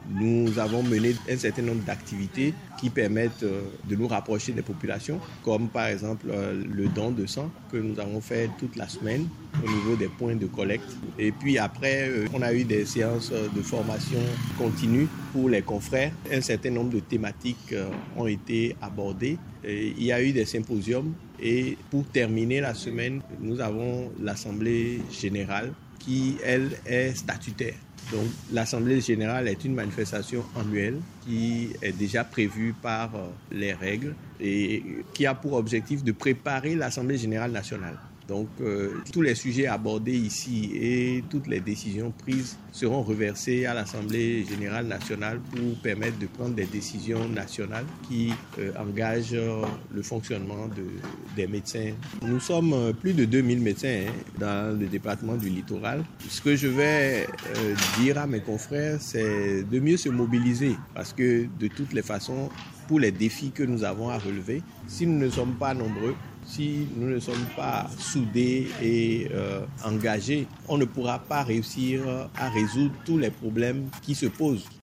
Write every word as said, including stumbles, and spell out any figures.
nous avons mené un certain nombre d'activités qui permettent de nous rapprocher des populations, comme par exemple le don de sang que nous avons fait toute la semaine au niveau des points de collecte. Et puis après, on a eu des séances de formation continue pour les confrères. Un certain nombre de thématiques ont été abordées. Et il y a eu des symposiums et pour terminer la semaine, nous avons l'Assemblée générale qui, elle, est statutaire. Donc, l'Assemblée générale est une manifestation annuelle qui est déjà prévue par les règles et qui a pour objectif de préparer l'Assemblée générale nationale. Donc, euh, tous les sujets abordés ici et toutes les décisions prises seront reversées à l'Assemblée générale nationale pour permettre de prendre des décisions nationales qui euh, engagent le fonctionnement de, des médecins. Nous sommes plus de deux mille médecins hein, dans le département du littoral. Ce que je vais euh, dire à mes confrères, c'est de mieux se mobiliser parce que de toutes les façons, pour les défis que nous avons à relever, si nous ne sommes pas nombreux, si nous ne sommes pas soudés et euh, engagés, on ne pourra pas réussir à résoudre tous les problèmes qui se posent.